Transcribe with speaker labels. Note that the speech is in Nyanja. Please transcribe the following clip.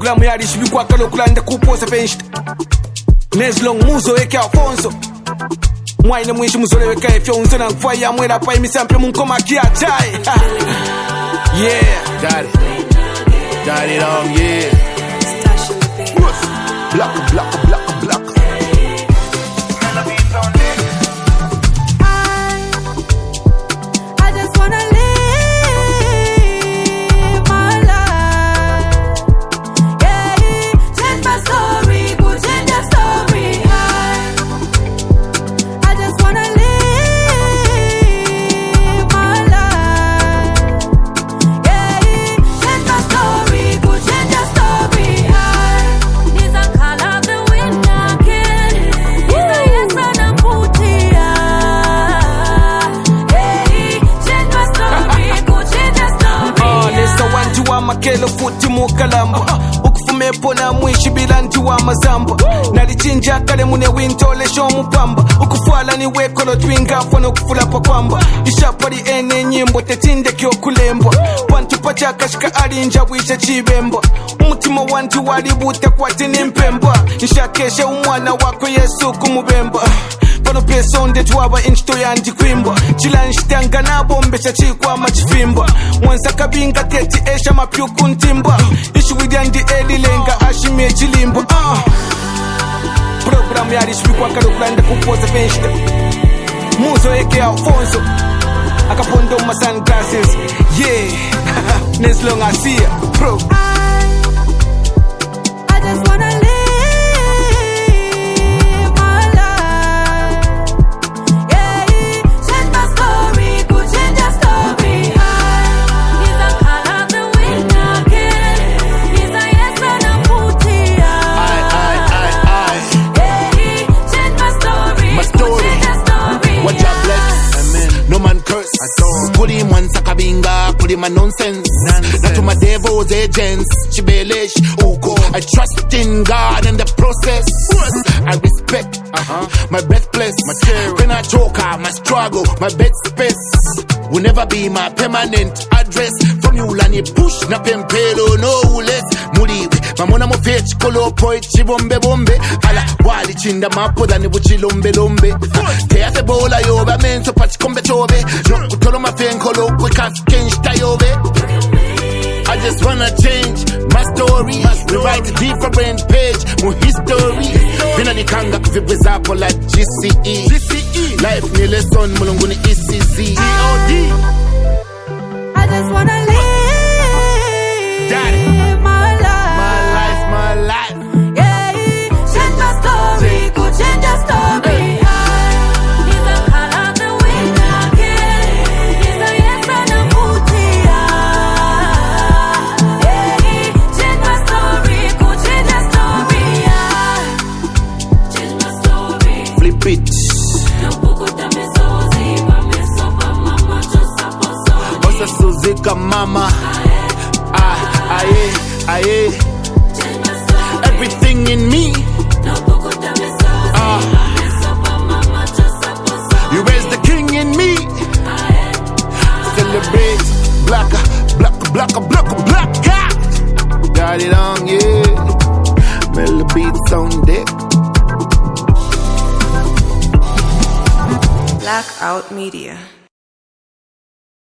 Speaker 1: Programu yari shibikwa kalo kulanda kuposa penshita Nezlong muzo eke Alfonso Mwaine mwishi muzole weka efyo unzona mfaya mwela pa imisampe munkoma kia chai Yeah, got it on, yeah Block
Speaker 2: I just wanna live my life. Yeah, change my story, go change your story. I just wanna live my life. Yeah, change my story, go change your story. These are call of the wind again. These are yes and I'm putia.
Speaker 1: Wa makelo futi mukalamba ukufumepo na mwishi bila ntiwa mazamba nalichinja kale mune wintole shomu pamba ukufwala ni wekolo twinga fwana ukufula pa kwamba ishapari ene nyimbo tetinde kyo kulembwa wantu pacha kashika alinja wisha chibemba umutima wantu walibuta kwa tini mpemba nishakeshe umwana wako Yesu kumubemba Pano pesonde tuwaba inchito yandi kwimba Chila nshitanga na bombe chachikwa machifimba Mwanza kabinga teti esha mapyuku ntimba Ishi widyandi elilenga ashimie chilimba Programu yari shibikwa karukulanda kupoza penshita Muzo eke Alfonso Akapondo ma sunglasses Yeah Nezlong Asia Pro
Speaker 2: I just wanna live my life. Yeah, change my story, go change your story. These are call of the wind again. These are yes and I'm putia. Yeah, change my story, go change your story.
Speaker 3: What God bless, amen. No man curse. Kuli mwanza kabinga, kuli man nonsense. Not to my devil's agents, chibelesh, uko. I trust in God and the process. I respect my birthplace. When I choke, my struggle, my bed space will never be my permanent address. From you, lani push na pempelo, no less. Muriwe, mamona mo fetch kolo poet chibombe bombe. Ala wali chinda mapo dani buchilombe lombe. Te hace bola yoba menso pachikombe chobe. No kutolo mafenkolo kwe kafikenshita yobe. I just wanna change my story. We write a different page, more history. Vina nikanga kuvibwe zako like GCE. Life ni lesson, mulungu ni ECC.
Speaker 2: I just wanna live my life. Yeah, change my story, go change your story. These are call of the wind again. These are yes and I'm putia. Yeah, change my story, go change your story. Change my story.
Speaker 3: Flip it. Osa Suzika mama. Aye. Everything in me. You raise the king in me. Celebrate. Black. Got it on, yeah. Melody beats on deck.
Speaker 4: Blackout Media.